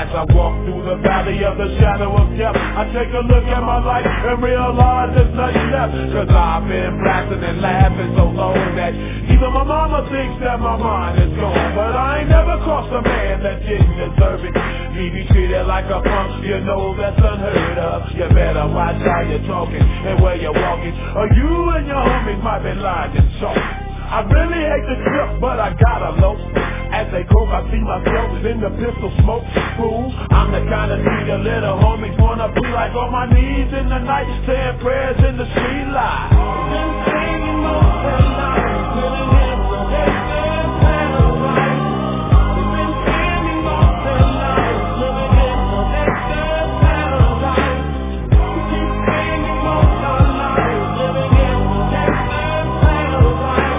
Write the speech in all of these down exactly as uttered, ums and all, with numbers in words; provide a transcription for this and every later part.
As I walk through the valley of the shadow of death, I take a look at my life and realize there's nothing left. Cause I've been blasting and laughing so long that even my mama thinks that my mind is gone. But I ain't never crossed a man that didn't deserve it. Me be treated like a punk, you know that's unheard of. You better watch how you're talking and where you're walking, or you and your homies might be lying to chalk. I really hate the trip, but I gotta low. As they croak, I see myself in the pistol smoke. Fool, I'm the kind of dude the little homies wanna be like, on my knees in the night, saying prayers in the street light. Been singing most of the night, living in the desert paradise. Been singing most of the night, living in the desert paradise. Keep singing most of the night, living in the desert paradise.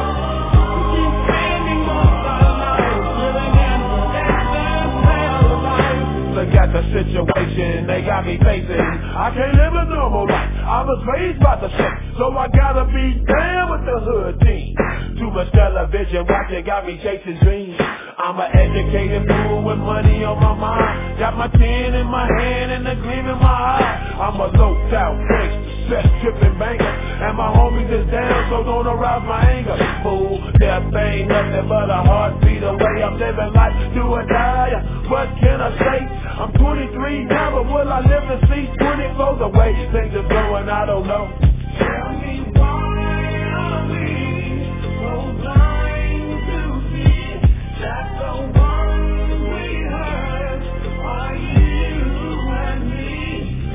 Look at the situation they got me facing. I can't live a normal life, I was raised by the shit, so I gotta be down with the hood team. Too much television watching got me chasing dreams. I'm an educated fool with money on my mind. Got my tin in my hand and a gleam in my eye. I'm a low-out gangster, set tripping banker, and my homies is down, so don't arouse my anger. Fool, death ain't nothing but a heartbeat away. I'm living life, do or die. What can I say? I'm twenty-three now, but will I live to see twenty-four? The way things are going, I don't know. Tell me why are we so blind to see that the ones we hurt are you and me?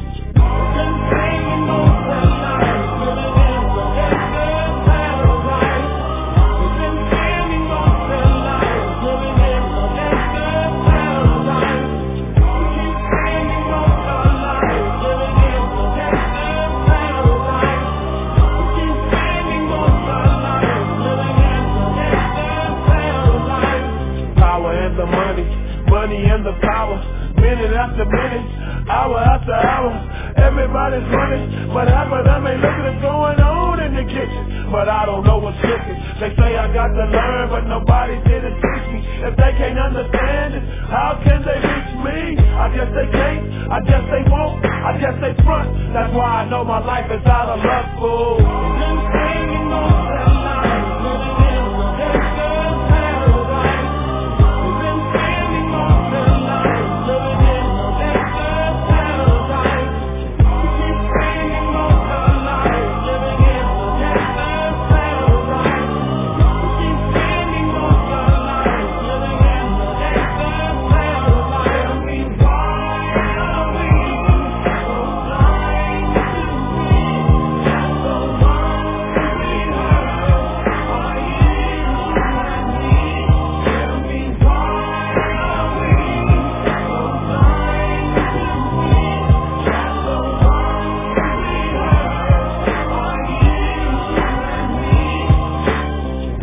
Been singing most of the night, living in the desert paradise. Been singing most of the night, living in the desert paradise. Keep singing most of the night, living in the desert paradise. Keep singing most of the night, living in the desert paradise. Power and the money, money and the power. Minute after minute, hour after hour, everybody's running, but half of them ain't looking at what's going on in the kitchen. But I don't know what's cooking. They say I got to learn, but nobody did it teach me. If they can't understand it, how can they reach me? I guess they can't, I guess they won't, I guess they front. That's why I know my life is out of luck, fool. Been singing most of the night, living in the desert paradise. Been singing most of the night, living in the desert paradise. Keep singing most of the night, living in the desert paradise. Keep singing most of the night, living in the desert paradise. Tell me why are we so blind to see that the ones we hurt are you and me? Tell me why are we so blind to see that the ones we hurt are you and me?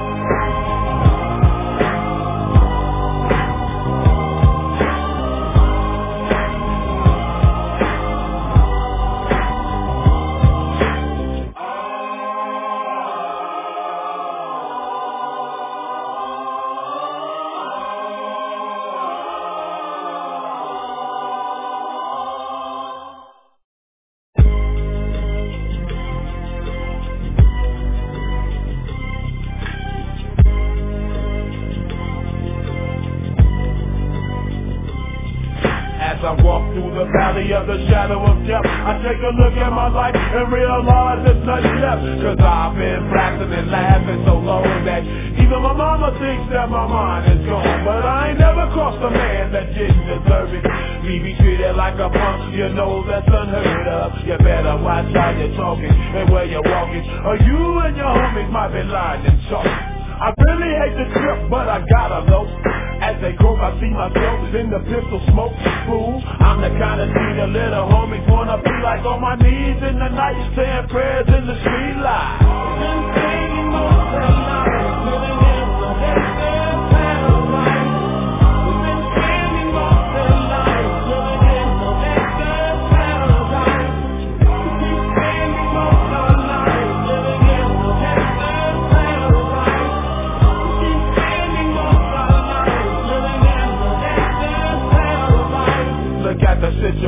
As I walk through the valley of the shadow of death, I take a look at my life and realize there's nothing left. Cause I've been blasting and laughing so long that even my mama thinks that my mind is gone. But I ain't never crossed a man that didn't deserve it. Me be treated like a punk, you know that's unheard of. You better watch how you're talking and where you're walking, or you and your homies might be lying and chalk. I really hate the trip, but I gotta know. As they croak, I see myself in the pistol smoke. Fool, I'm the kind of dude the little homies wanna be like, on my knees in the night, saying prayers in the street light. Been singing most of the night, living in the desert paradise. Been singing most of the night, living in the desert paradise. Keep singing most of the night, living in the desert paradise. Keep singing most of the night, living in the desert paradise.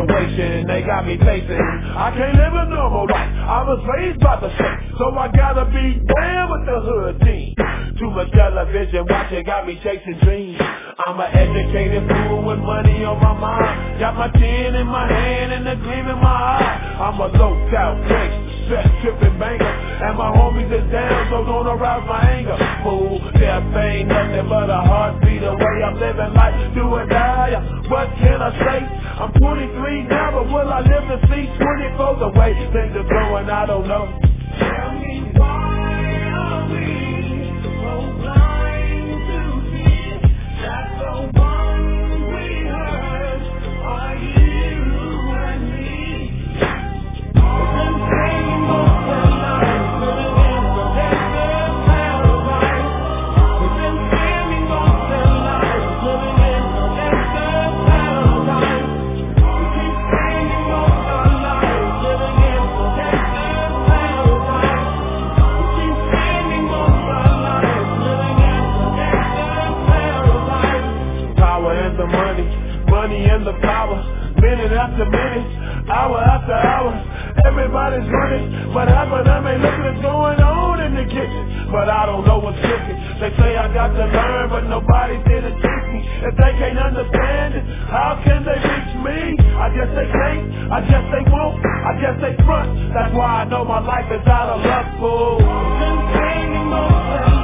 situation they got me facing. I can't live a normal life, I was raised by the shit, so I gotta be down with the hood team. Too much television watching got me chasing dreams. I'm an educated fool with money on my mind. Got my chin in my hand and a gleam in my eye. I'm a low-out gangster, set tripping banker, and my homies is down, so don't arouse my anger. Fool, death ain't nothing but a heartbeat away. I'm living life, do or die. What can I say? I'm twenty-three now, but will I live to see twenty-four? The way things are going, I don't know. Tell me why are we so blind to see that the ones we hurt are you and me? We've been saying most of our lives, living in protected paradise. We've been saying most of our lives, living in protected paradise. We keep saying most of our lives, living in protected paradise. We keep saying most of our lives, living in protected paradise. Power and the money, money and the power. Minute after minute, hour after hour, everybody's running. What happened? I mean, look what's going on in the kitchen, but I don't know what's cooking. They say I got to learn, but nobody's here to teach me. If they can't understand it, how can they reach me? I guess they can't, I guess they won't, I guess they front. That's why I know my life is out of luck, fool. We've been saying most of